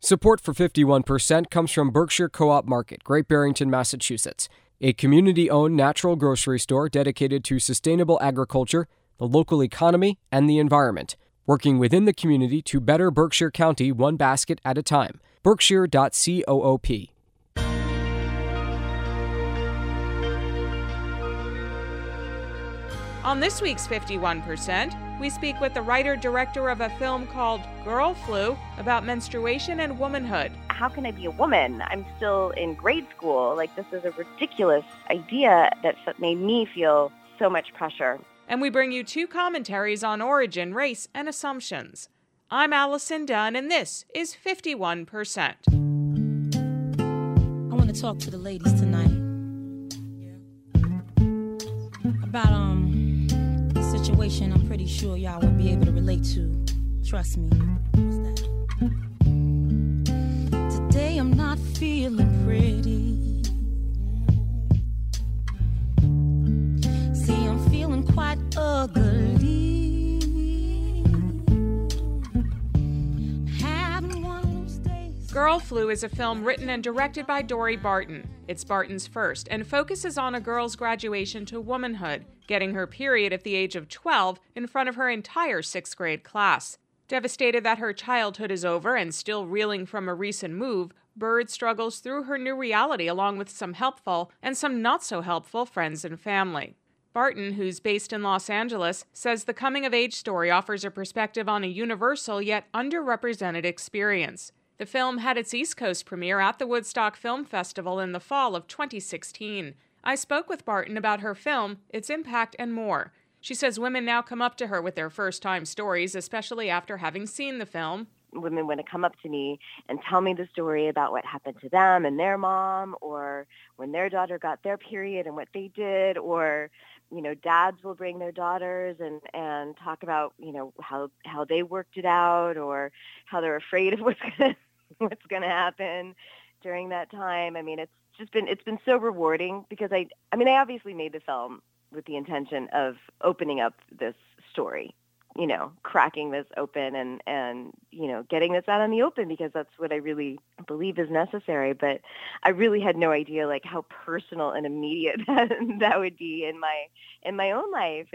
Support for 51% comes from Berkshire Co-op Market, Great Barrington, Massachusetts, a community-owned natural grocery store dedicated to sustainable agriculture, the local economy, and the environment, working within the community to better Berkshire County one basket at a time. Berkshire.coop. On this week's 51%, we speak with the writer-director of a film called Girl Flu about menstruation and womanhood. How can I be a woman? I'm still in grade school. This is a ridiculous idea that made me feel so much pressure. And we bring you 2 commentaries on origin, race, and assumptions. I'm Allison Dunn, and this is 51%. I want to talk to the ladies tonight about a situation I'm pretty sure y'all will be able to relate to. Trust me. What's that? Today I'm not feeling pretty. See, I'm feeling quite ugly. Having one of those days. Girl Flu is a film written and directed by Dory Barton. It's Barton's first and focuses on a girl's graduation to womanhood, getting her period at the age of 12 in front of her entire 6th grade class. Devastated that her childhood is over and still reeling from a recent move, Bird struggles through her new reality along with some helpful and some not-so-helpful friends and family. Barton, who's based in Los Angeles, says the coming-of-age story offers a perspective on a universal yet underrepresented experience. The film had its East Coast premiere at the Woodstock Film Festival in the fall of 2016. I spoke with Barton about her film, its impact, and more. She says women now come up to her with their first-time stories, especially after having seen the film. Women want to come up to me and tell me the story about what happened to them and their mom, or when their daughter got their period and what they did, or dads will bring their daughters and talk about how they worked it out, or how they're afraid of what's going to happen during that time. I mean, it's been so rewarding because I obviously made the film with the intention of opening up this story, cracking this open and getting this out in the open, because that's what I really believe is necessary. But I really had no idea how personal and immediate that would be in my own life.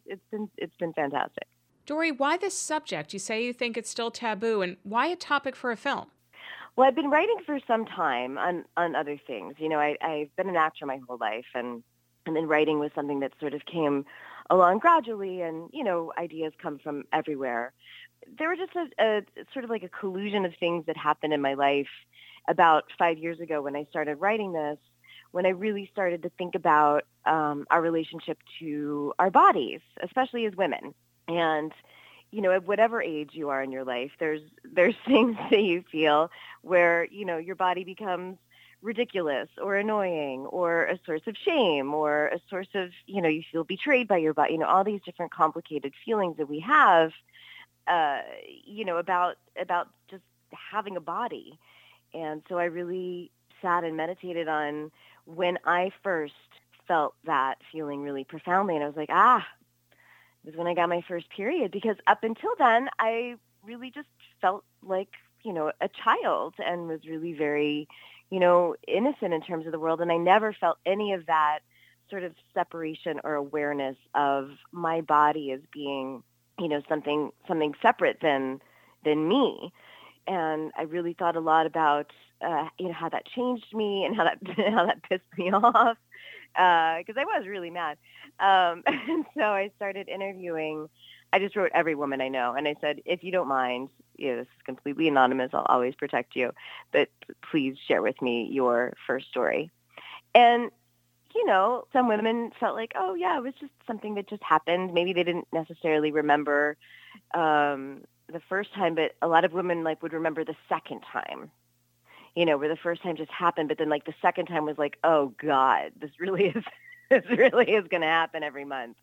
It's been fantastic. Dory, why this subject? You say you think it's still taboo, and why a topic for a film? Well, I've been writing for some time on other things. I've been an actor my whole life, and then writing was something that sort of came along gradually, and, ideas come from everywhere. There were just a sort of a collusion of things that happened in my life about 5 years ago when I started writing this, when I really started to think about our relationship to our bodies, especially as women. And at whatever age you are in your life, there's things that you feel where, your body becomes ridiculous or annoying or a source of shame or a source of, you feel betrayed by your body, all these different complicated feelings that we have, about just having a body. And so I really sat and meditated on when I first felt that feeling really profoundly. And I was like, it was when I got my first period, because up until then, I really just felt like, a child and was really very, innocent in terms of the world. And I never felt any of that sort of separation or awareness of my body as being, something separate than me. And I really thought a lot about, how that changed me and how that pissed me off, because I was really mad. And so I started interviewing. I just wrote every woman I know, and I said, if you don't mind, this is completely anonymous, I'll always protect you, but please share with me your first story. And, some women felt like, oh, yeah, it was just something that just happened. Maybe they didn't necessarily remember the first time, but a lot of women would remember the second time, where the first time just happened, but then the second time was like, oh, God, this really is going to happen every month,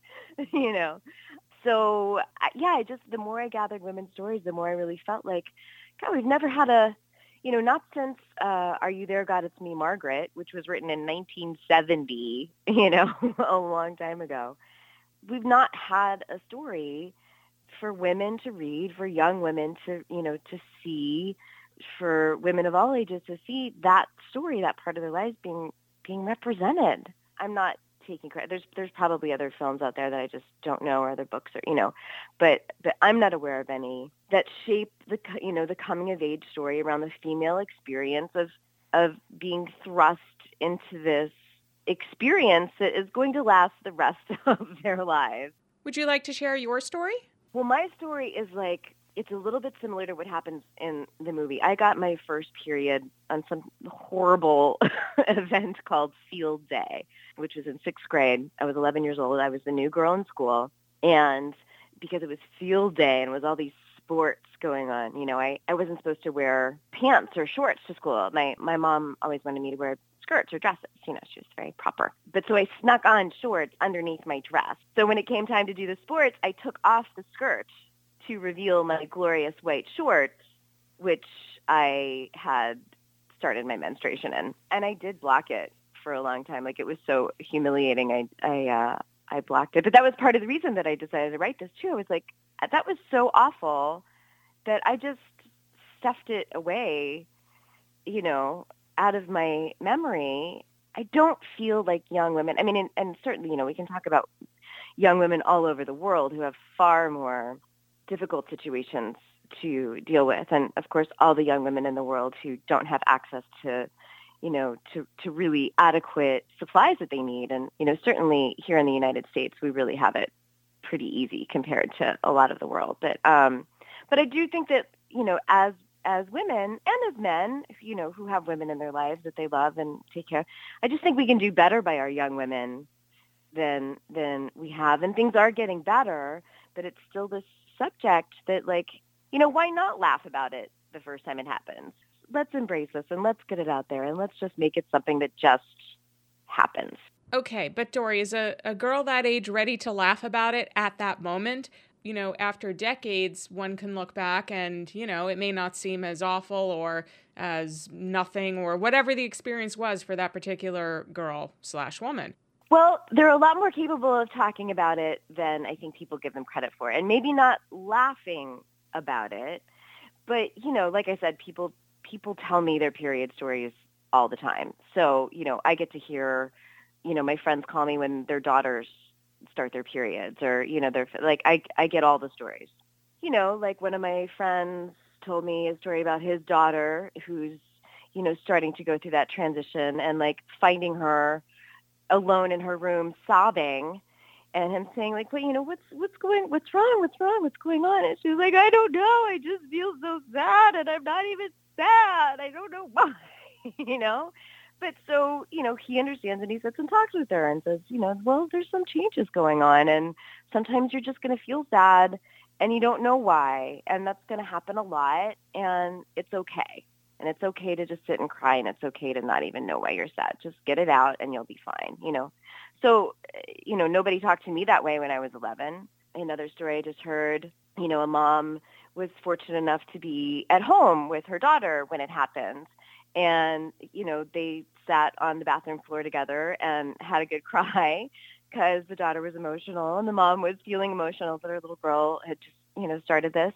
So, the more I gathered women's stories, the more I really felt like, God, we've never had not since Are You There, God, It's Me, Margaret, which was written in 1970, a long time ago. We've not had a story for women to read, for young women to, to see, for women of all ages to see that story, that part of their lives being represented. I'm not taking credit. There's probably other films out there that I just don't know, or other books, or but I'm not aware of any that shape the coming of age story around the female experience of being thrust into this experience that is going to last the rest of their lives. Would you like to share your story? Well, my story is it's a little bit similar to what happens in the movie. I got my first period on some horrible event called Field Day, which was in 6th grade. I was 11 years old. I was the new girl in school. And because it was Field Day and it was all these sports going on, I wasn't supposed to wear pants or shorts to school. My mom always wanted me to wear skirts or dresses. She was very proper. But so I snuck on shorts underneath my dress. So when it came time to do the sports, I took off the skirt to reveal my glorious white shorts, which I had started my menstruation in. And I did block it for a long time. It was so humiliating. I blocked it. But that was part of the reason that I decided to write this too. I was like, that was so awful that I just stuffed it away, out of my memory. I don't feel like young women, and certainly, we can talk about young women all over the world who have far more difficult situations to deal with. And of course, all the young women in the world who don't have access to, to really adequate supplies that they need. And, certainly here in the United States, we really have it pretty easy compared to a lot of the world. But I do think that, as women and as men, who have women in their lives that they love and take care of, I just think we can do better by our young women than we have. And things are getting better, but it's still this subject that, why not laugh about it the first time it happens? Let's embrace this and let's get it out there and let's just make it something that just happens. Okay, but Dory, is a girl that age ready to laugh about it at that moment? After decades, one can look back and, it may not seem as awful or as nothing or whatever the experience was for that particular girl/woman. Well, they're a lot more capable of talking about it than I think people give them credit for, and maybe not laughing about it. But, like I said, people tell me their period stories all the time. So, I get to hear, my friends call me when their daughters start their periods or, I get all the stories. One of my friends told me a story about his daughter who's, starting to go through that transition and finding her alone in her room sobbing and him saying but what's going on? And she's like, I don't know. I just feel so sad and I'm not even sad. I don't know why, But so, he understands and he sits and talks with her and says, well, there's some changes going on and sometimes you're just going to feel sad and you don't know why. And that's going to happen a lot and it's okay. And it's okay to just sit and cry and it's okay to not even know why you're sad. Just get it out and you'll be fine, So, nobody talked to me that way when I was 11. Another story I just heard, a mom was fortunate enough to be at home with her daughter when it happened. And, they sat on the bathroom floor together and had a good cry because the daughter was emotional and the mom was feeling emotional that her little girl had just, started this.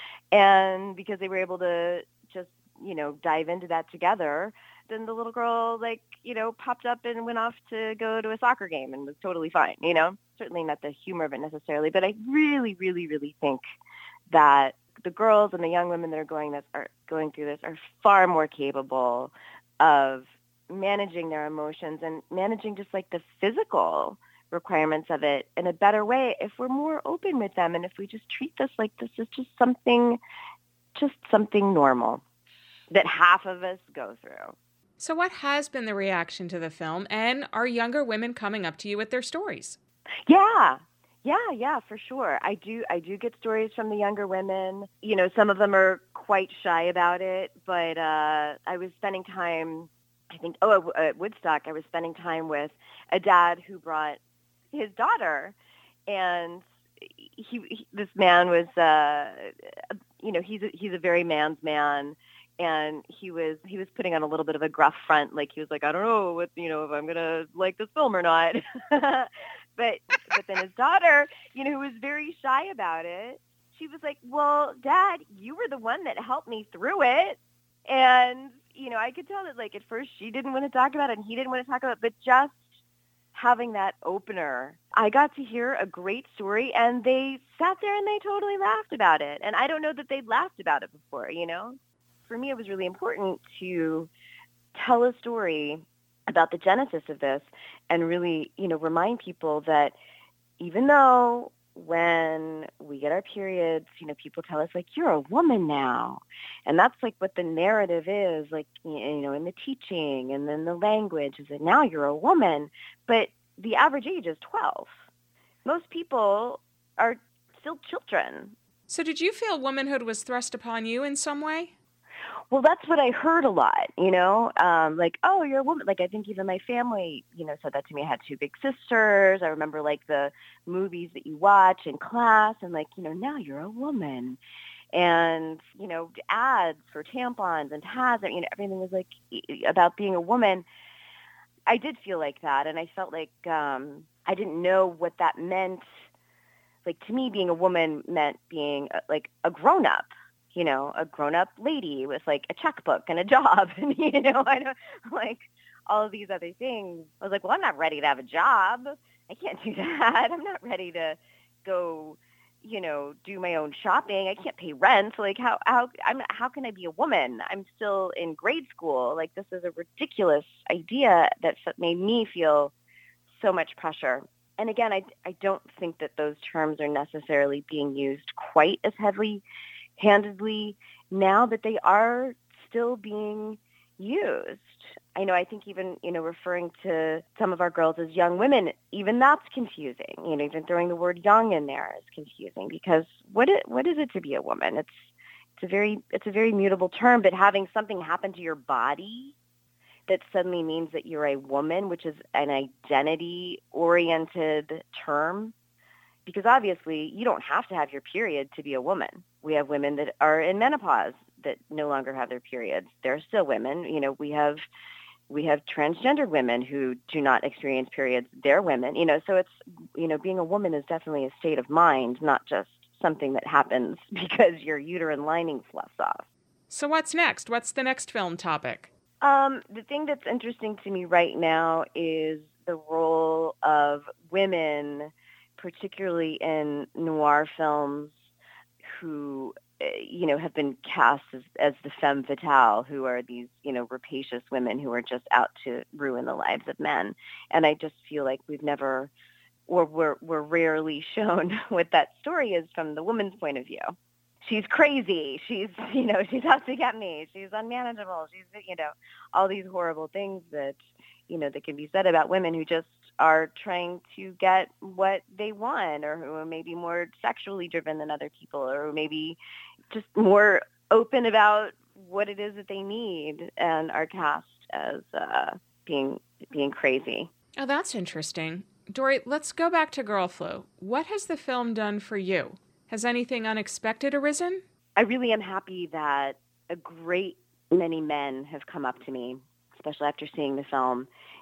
And because they were able to just, dive into that together, then the little girl, popped up and went off to go to a soccer game and was totally fine, Certainly not the humor of it necessarily, but I really, really, really think that the girls and the young women that are going through this are far more capable of managing their emotions and managing just the physical requirements of it in a better way if we're more open with them and if we just treat this like this is just something normal that half of us go through. So what has been the reaction to the film, and are younger women coming up to you with their stories? Yeah, for sure. I do get stories from the younger women. Some of them are quite shy about it, but I was spending time, at Woodstock, I was spending time with a dad who brought his daughter, and this man was, he's a very man's man. And he was putting on a little bit of a gruff front, he was like, I don't know if I'm gonna like this film or not. but then his daughter, who was very shy about it, she was like, well, Dad, you were the one that helped me through it. And, I could tell that, like, at first she didn't want to talk about it and he didn't want to talk about it, but just having that opener, I got to hear a great story, and they sat there and they totally laughed about it. And I don't know that they'd laughed about it before, For me, it was really important to tell a story about the genesis of this and really, remind people that even though when we get our periods, people tell us, like, you're a woman now. And that's like what the narrative is, like, in the teaching and then the language is that now you're a woman. But the average age is 12. Most people are still children. So did you feel womanhood was thrust upon you in some way? Well, that's what I heard a lot, like, oh, you're a woman. Like, I think even my family, said that to me. I had two big sisters. I remember, like, the movies that you watch in class and, like, now you're a woman. And, ads for tampons and pads, everything was, like, about being a woman. I did feel like that. And I felt like I didn't know what that meant. Like, to me, being a woman meant being, like, a grown-up. A grown-up lady with, like, a checkbook and a job and, I don't, like, all of these other things. I was like, well, I'm not ready to have a job. I can't do that. I'm not ready to go, do my own shopping. I can't pay rent. Like, how can I be a woman? I'm still in grade school. Like, this is a ridiculous idea that made me feel so much pressure. And again, I don't think that those terms are necessarily being used quite as heavy-handedly now, that they are still being used. I think even, referring to some of our girls as young women, even that's confusing. Even throwing the word young in there is confusing, because what is it to be a woman? It's a very mutable term, but having something happen to your body that suddenly means that you're a woman, which is an identity-oriented term, because obviously you don't have to have your period to be a woman. We have women that are in menopause that no longer have their periods. They're still women. We have transgender women who do not experience periods. They're women. So it's, being a woman is definitely a state of mind, not just something that happens because your uterine lining fluffs off. So what's next? What's the next film topic? The thing that's interesting to me right now is the role of women, particularly in noir films, who, have been cast as the femme fatale, who are these, rapacious women who are just out to ruin the lives of men. And I just feel like we've never, or we're rarely shown what that story is from the woman's point of view. She's crazy. She's, she's out to get me. She's unmanageable. She's, all these horrible things that, that can be said about women who just are trying to get what they want, or who are maybe more sexually driven than other people, or maybe just more open about what it is that they need, and are cast as being crazy. Oh, that's interesting. Dory, let's go back to Girl Flu. What has the film done for you? Has anything unexpected arisen? I really am happy that a great many men have come up to me, especially after seeing the film,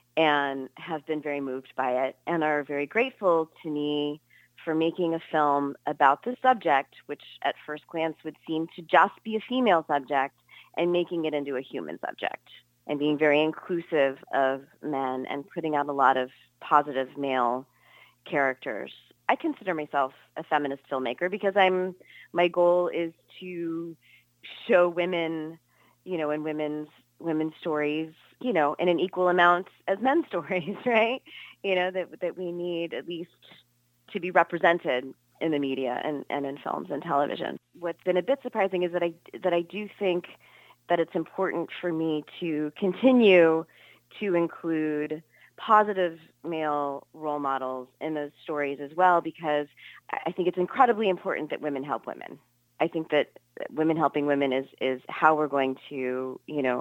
and have been very moved by it, and are very grateful to me for making a film about the subject, which at first glance would seem to just be a female subject, and making it into a human subject, and being very inclusive of men and putting out a lot of positive male characters. I consider myself a feminist filmmaker because my goal is to show women, in women's stories, in an equal amount as men's stories, right? That we need at least to be represented in the media and in films and television. What's been a bit surprising is that I do think that it's important for me to continue to include positive male role models in those stories as well, because I think it's incredibly important that women help women. I think that women helping women is how we're going to,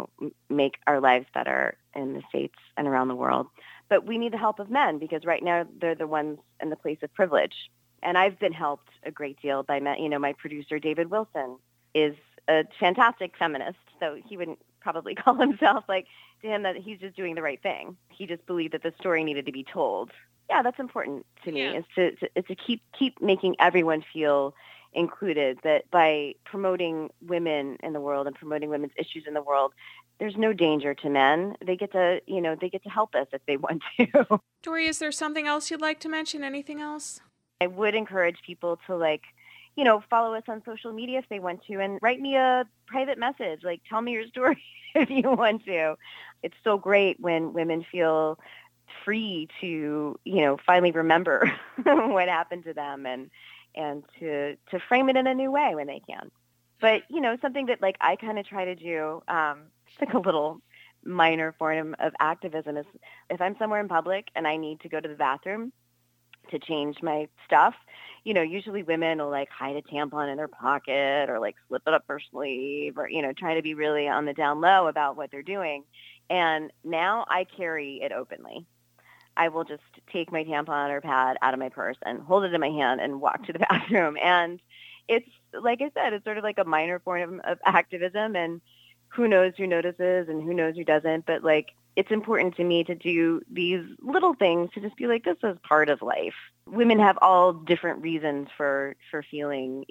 make our lives better in the States and around the world. But we need the help of men, because right now they're the ones in the place of privilege. And I've been helped a great deal by men. My producer, David Wilson, is a fantastic feminist, so he wouldn't probably call himself to him that he's just doing the right thing. He just believed that the story needed to be told. Yeah, that's important to me, is to keep making everyone feel included, that by promoting women in the world and promoting women's issues in the world, there's no danger to men. They get to help us if they want to. Dory, is there something else you'd like to mention? Anything else? I would encourage people to follow us on social media if they want to, and write me a private message. Tell me your story if you want to. It's so great when women feel free to, finally remember what happened to them and to frame it in a new way when they can. But, something that I kind of try to do, it's a little minor form of activism, is if I'm somewhere in public and I need to go to the bathroom to change my stuff, usually women will hide a tampon in their pocket or slip it up their sleeve or, try to be really on the down low about what they're doing. And now I carry it openly. I will just take my tampon or pad out of my purse and hold it in my hand and walk to the bathroom. And it's, like I said, it's sort of a minor form of activism, and who knows who notices and who knows who doesn't. But it's important to me to do these little things to just be this is part of life. Women have all different reasons for feeling,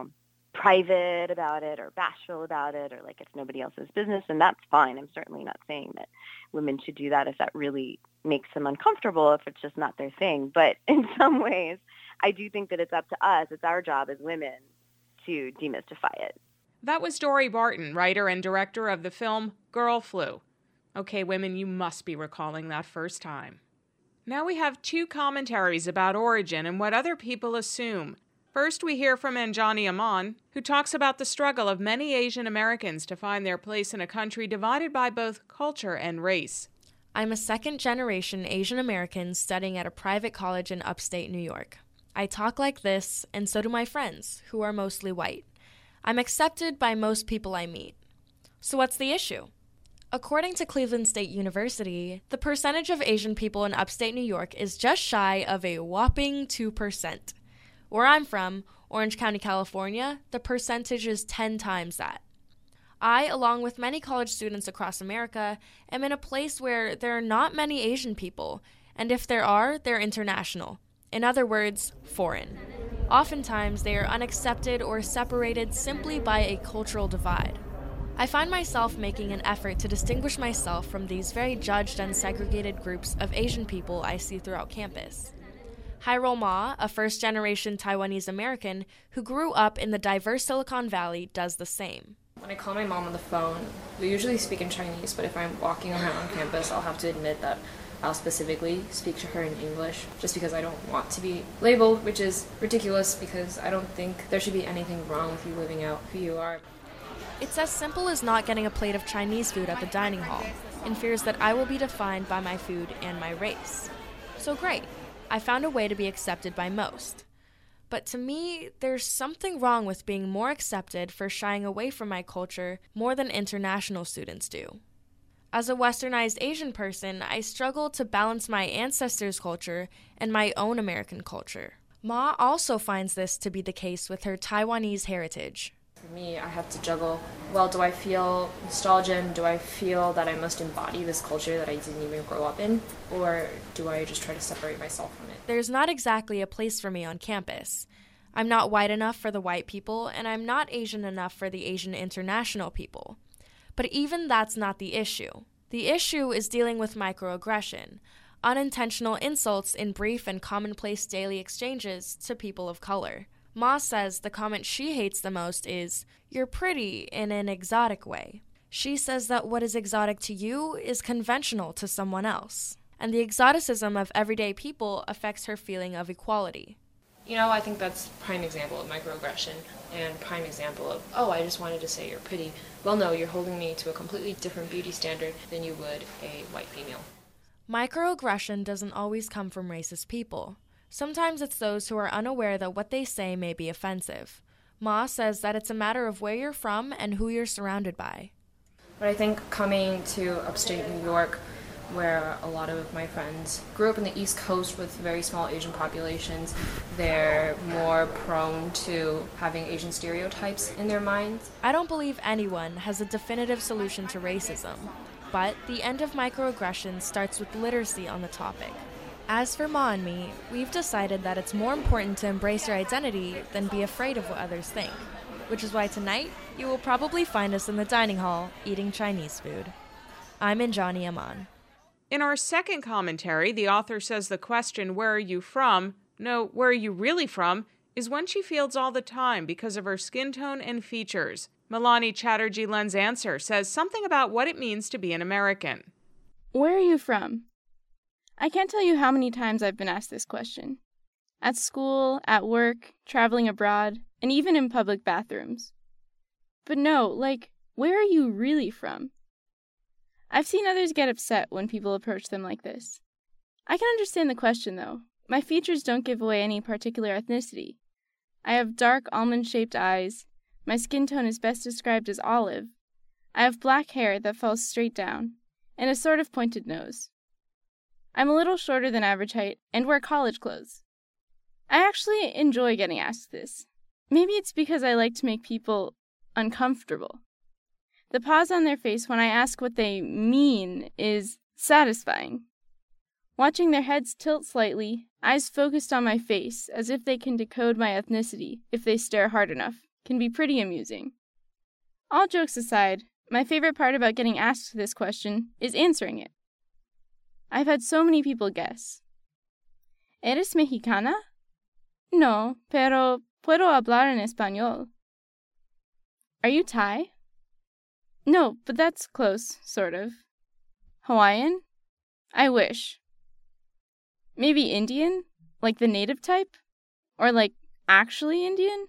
private about it or bashful about it or it's nobody else's business. And that's fine. I'm certainly not saying that women should do that if that really makes them uncomfortable, if it's just not their thing. But in some ways, I do think that it's up to us. It's our job as women to demystify it. That was Dory Barton, writer and director of the film Girl Flu. Okay, women, you must be recalling that first time. Now we have two commentaries about origin and what other people assume. First, we hear from Anjani Aman, who talks about the struggle of many Asian Americans to find their place in a country divided by both culture and race. I'm a second-generation Asian American studying at a private college in upstate New York. I talk like this, and so do my friends, who are mostly white. I'm accepted by most people I meet. So what's the issue? According to Cleveland State University, the percentage of Asian people in upstate New York is just shy of a whopping 2%. Where I'm from, Orange County, California, the percentage is 10 times that. I, along with many college students across America, am in a place where there are not many Asian people, and if there are, they're international. In other words, foreign. Oftentimes, they are unaccepted or separated simply by a cultural divide. I find myself making an effort to distinguish myself from these very judged and segregated groups of Asian people I see throughout campus. Hyrule Ma, a first-generation Taiwanese American who grew up in the diverse Silicon Valley, does the same. When I call my mom on the phone, we usually speak in Chinese, but if I'm walking around campus, I'll have to admit that I'll specifically speak to her in English, just because I don't want to be labeled, which is ridiculous because I don't think there should be anything wrong with you living out who you are. It's as simple as not getting a plate of Chinese food at the dining hall, in fears that I will be defined by my food and my race. So great, I found a way to be accepted by most. But to me, there's something wrong with being more accepted for shying away from my culture more than international students do. As a westernized Asian person, I struggle to balance my ancestors' culture and my own American culture. Ma also finds this to be the case with her Taiwanese heritage. For me, I have to juggle, well, do I feel nostalgia and do I feel that I must embody this culture that I didn't even grow up in? Or do I just try to separate myself from it? There's not exactly a place for me on campus. I'm not white enough for the white people, and I'm not Asian enough for the Asian international people. But even that's not the issue. The issue is dealing with microaggression, unintentional insults in brief and commonplace daily exchanges to people of color. Ma says the comment she hates the most is, "You're pretty," in an exotic way. She says that what is exotic to you is conventional to someone else. And the exoticism of everyday people affects her feeling of equality. I think that's prime example of microaggression and prime example of, oh, I just wanted to say you're pretty. Well, no, you're holding me to a completely different beauty standard than you would a white female. Microaggression doesn't always come from racist people. Sometimes it's those who are unaware that what they say may be offensive. Ma says that it's a matter of where you're from and who you're surrounded by. But I think coming to upstate New York, where a lot of my friends grew up in the East Coast with very small Asian populations, they're more prone to having Asian stereotypes in their minds. I don't believe anyone has a definitive solution to racism, but the end of microaggression starts with literacy on the topic. As for Ma and me, we've decided that it's more important to embrace your identity than be afraid of what others think, which is why tonight you will probably find us in the dining hall eating Chinese food. I'm Injani Aman. In our second commentary, the author says the question, where are you from? No, where are you really from? Is one she fields all the time because of her skin tone and features. Milani Chatterjee Len's answer says something about what it means to be an American. Where are you from? I can't tell you how many times I've been asked this question. At school, at work, traveling abroad, and even in public bathrooms. But no, where are you really from? I've seen others get upset when people approach them like this. I can understand the question, though. My features don't give away any particular ethnicity. I have dark almond-shaped eyes. My skin tone is best described as olive. I have black hair that falls straight down, and a sort of pointed nose. I'm a little shorter than average height and wear college clothes. I actually enjoy getting asked this. Maybe it's because I like to make people uncomfortable. The pause on their face when I ask what they mean is satisfying. Watching their heads tilt slightly, eyes focused on my face as if they can decode my ethnicity if they stare hard enough, can be pretty amusing. All jokes aside, my favorite part about getting asked this question is answering it. I've had so many people guess. ¿Eres mexicana? No, pero puedo hablar en español. Are you Thai? No, but that's close, sort of. Hawaiian? I wish. Maybe Indian? Like the native type? Or actually Indian?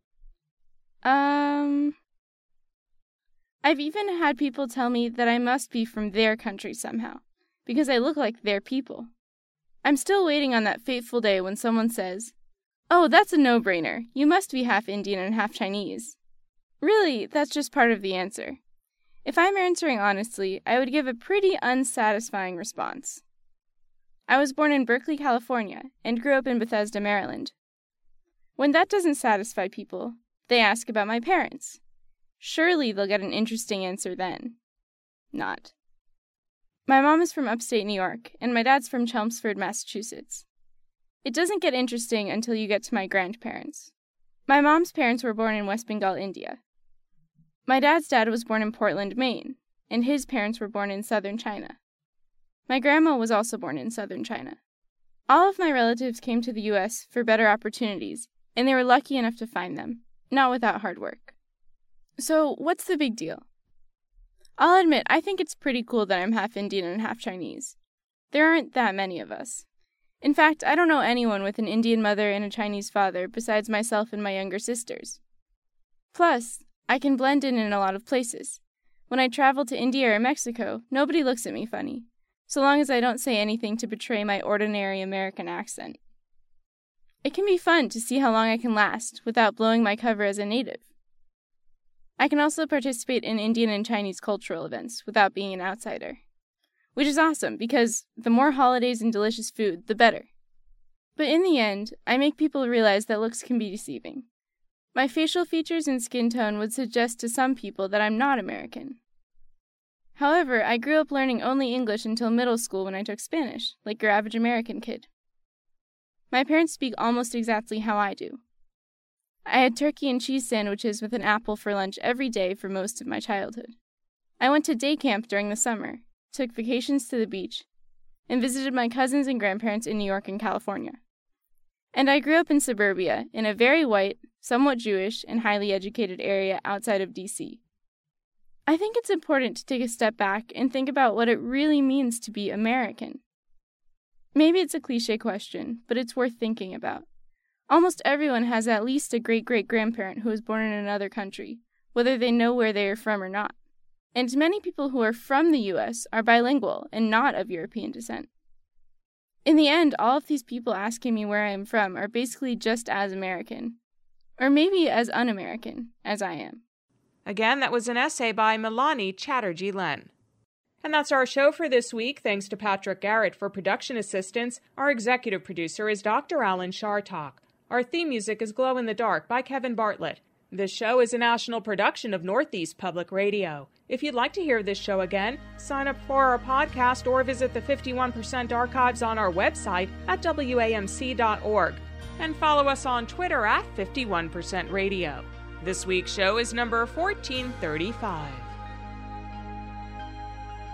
I've even had people tell me that I must be from their country somehow, because I look like their people. I'm still waiting on that fateful day when someone says, "Oh, that's a no-brainer. You must be half Indian and half Chinese." Really, that's just part of the answer. If I'm answering honestly, I would give a pretty unsatisfying response. I was born in Berkeley, California, and grew up in Bethesda, Maryland. When that doesn't satisfy people, they ask about my parents. Surely they'll get an interesting answer then. Not. My mom is from upstate New York, and my dad's from Chelmsford, Massachusetts. It doesn't get interesting until you get to my grandparents. My mom's parents were born in West Bengal, India. My dad's dad was born in Portland, Maine, and his parents were born in southern China. My grandma was also born in southern China. All of my relatives came to the U.S. for better opportunities, and they were lucky enough to find them, not without hard work. So, what's the big deal? I'll admit, I think it's pretty cool that I'm half Indian and half Chinese. There aren't that many of us. In fact, I don't know anyone with an Indian mother and a Chinese father besides myself and my younger sisters. Plus, I can blend in a lot of places. When I travel to India or Mexico, nobody looks at me funny, so long as I don't say anything to betray my ordinary American accent. It can be fun to see how long I can last without blowing my cover as a native. I can also participate in Indian and Chinese cultural events without being an outsider, which is awesome because the more holidays and delicious food, the better. But in the end, I make people realize that looks can be deceiving. My facial features and skin tone would suggest to some people that I'm not American. However, I grew up learning only English until middle school when I took Spanish, like your average American kid. My parents speak almost exactly how I do. I had turkey and cheese sandwiches with an apple for lunch every day for most of my childhood. I went to day camp during the summer, took vacations to the beach, and visited my cousins and grandparents in New York and California. And I grew up in suburbia, in a very white, somewhat Jewish, and highly educated area outside of D.C. I think it's important to take a step back and think about what it really means to be American. Maybe it's a cliché question, but it's worth thinking about. Almost everyone has at least a great-great-grandparent who was born in another country, whether they know where they are from or not. And many people who are from the U.S. are bilingual and not of European descent. In the end, all of these people asking me where I am from are basically just as American, or maybe as un-American, as I am. Again, that was an essay by Milani Chatterjee Len. And that's our show for this week. Thanks to Patrick Garrett for production assistance. Our executive producer is Dr. Alan Shartok. Our theme music is Glow in the Dark by Kevin Bartlett. This show is a national production of Northeast Public Radio. If you'd like to hear this show again, sign up for our podcast or visit the 51% archives on our website at WAMC.org. And follow us on Twitter at 51% Radio. This week's show is number 1435.